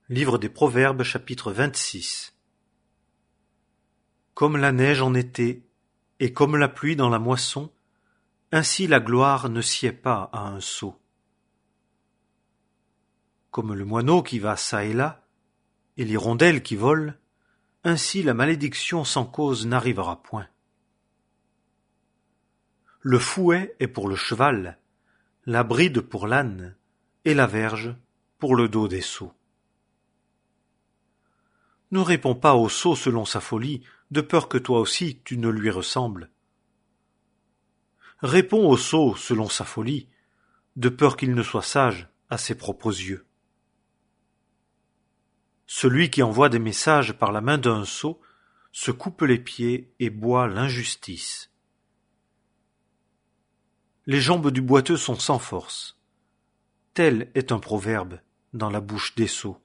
Livre des Proverbes, chapitre 26. Comme la neige en été, et comme la pluie dans la moisson, ainsi la gloire ne sied pas à un sot. Comme le moineau qui va çà et là, et l'hirondelle qui vole, ainsi la malédiction sans cause n'arrivera point. Le fouet est pour le cheval, la bride pour l'âne, et la verge pour le dos des sots. Ne réponds pas au sot selon sa folie, de peur que toi aussi tu ne lui ressembles. Réponds au sot selon sa folie, de peur qu'il ne soit sage à ses propres yeux. Celui qui envoie des messages par la main d'un sot se coupe les pieds et boit l'injustice. Les jambes du boiteux sont sans force. Tel est un proverbe dans la bouche des sots.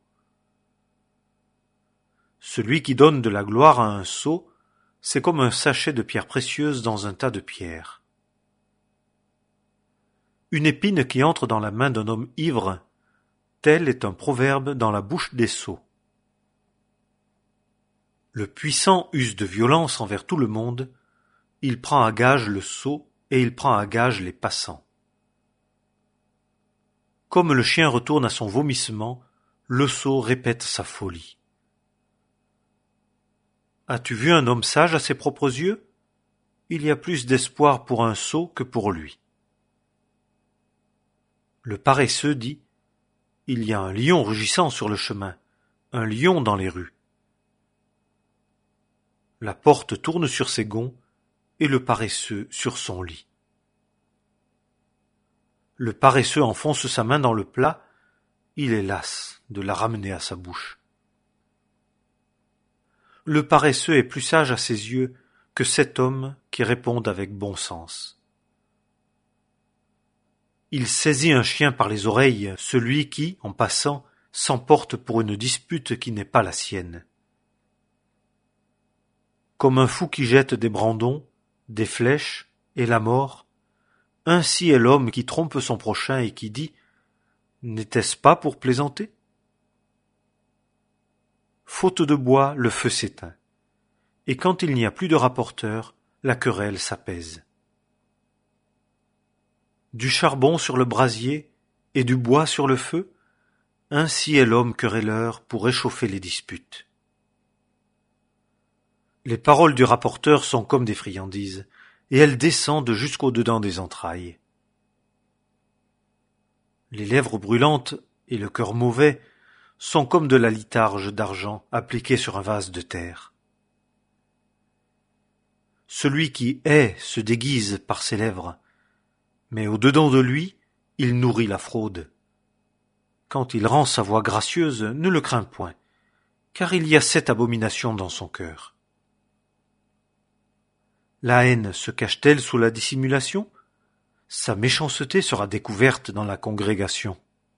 Celui qui donne de la gloire à un sot, c'est comme un sachet de pierres précieuses dans un tas de pierres. Une épine qui entre dans la main d'un homme ivre, tel est un proverbe dans la bouche des sots. Le puissant use de violence envers tout le monde, il prend à gage le sot et il prend à gage les passants. Comme le chien retourne à son vomissement, le sot répète sa folie. As-tu vu un homme sage à ses propres yeux? Il y a plus d'espoir pour un sot que pour lui. Le paresseux dit: il y a un lion rugissant sur le chemin, un lion dans les rues. La porte tourne sur ses gonds, et le paresseux sur son lit. Le paresseux enfonce sa main dans le plat, il est las de la ramener à sa bouche. Le paresseux est plus sage à ses yeux que cet homme qui répond avec bon sens. Il saisit un chien par les oreilles, celui qui, en passant, s'emporte pour une dispute qui n'est pas la sienne. Comme un fou qui jette des brandons, des flèches et la mort, ainsi est l'homme qui trompe son prochain et qui dit: n'était-ce pas pour plaisanter? Faute de bois, le feu s'éteint, et quand il n'y a plus de rapporteur, la querelle s'apaise. Du charbon sur le brasier et du bois sur le feu, ainsi est l'homme querelleur pour réchauffer les disputes. Les paroles du rapporteur sont comme des friandises, et elles descendent jusqu'au-dedans des entrailles. Les lèvres brûlantes et le cœur mauvais sont comme de la litharge d'argent appliquée sur un vase de terre. Celui qui hait se déguise par ses lèvres, mais au-dedans de lui, il nourrit la fraude. Quand il rend sa voix gracieuse, ne le crains point, car il y a 7 abominations dans son cœur. La haine se cache-t-elle sous la dissimulation? Sa méchanceté sera découverte dans la congrégation.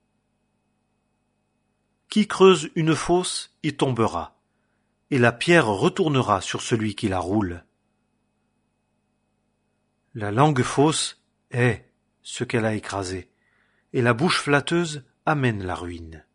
Qui creuse une fosse y tombera, et la pierre retournera sur celui qui la roule. La langue fausse est ce qu'elle a écrasé, et la bouche flatteuse amène la ruine.